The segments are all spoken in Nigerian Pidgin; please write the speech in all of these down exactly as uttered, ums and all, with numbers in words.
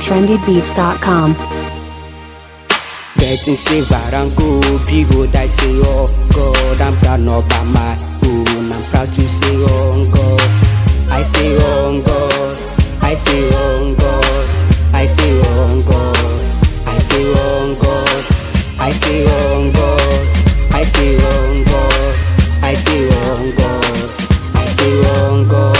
trendy beats dot com. Getting silver and gold, big old I say, oh God, I'm proud not by my own. I'm proud to say, oh God, I say, oh God, I say, oh God, I say, oh God, I say, oh God, I say, oh God, I say, oh God, I say, oh God, I say, oh God.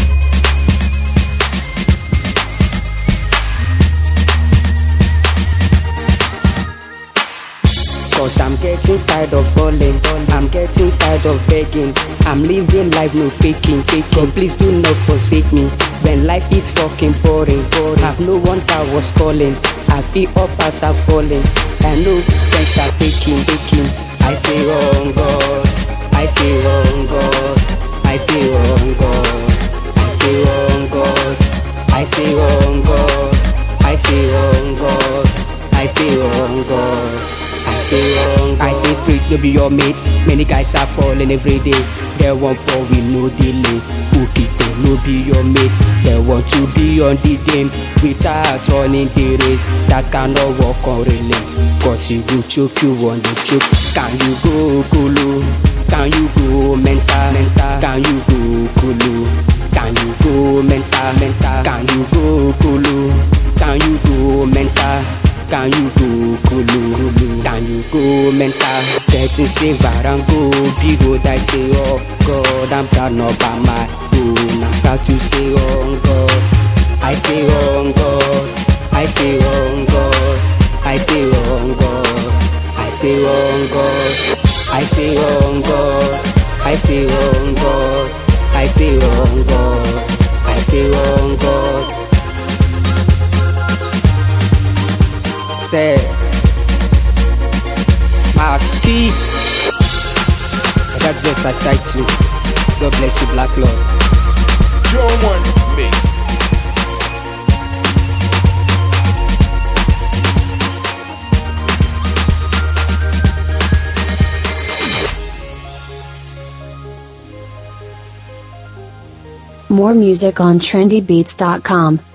Cause I'm getting tired of falling, I'm getting tired of begging. I'm living life, no faking, faking. Please do not forsake me when life is fucking boring, boring. Have no one that was calling, I feel up as I'm falling. I know friends are taking, taking. I say oh God, I say oh God, I say oh God, I say oh God, I say oh God, I say oh God, I say oh God. I say wrong, I say street no be your mate. Many guys are falling every day. They want power with no delay. Ukito no be your mate. They want to be on the game without running the race. That cannot work on relay. Cause you go choke, you want the choke. Can you go kulu? Can you go mental, mental? Can you go kulu? Can you go mental, mental? Can you go kulu? Can you go mental? Can you go kulu? Can you go mental? Getting silver and gold, big old I say oh God, I'm proud not by my own. I'm proud to say oh God, I say oh God, I say oh God, I say oh God, I say oh God, I say oh God, I say oh God, I say oh God, I say oh God. Say Maski, that's just a sight too. God bless you, Black Lord. Joe One Mix. More music on trendy beats dot com.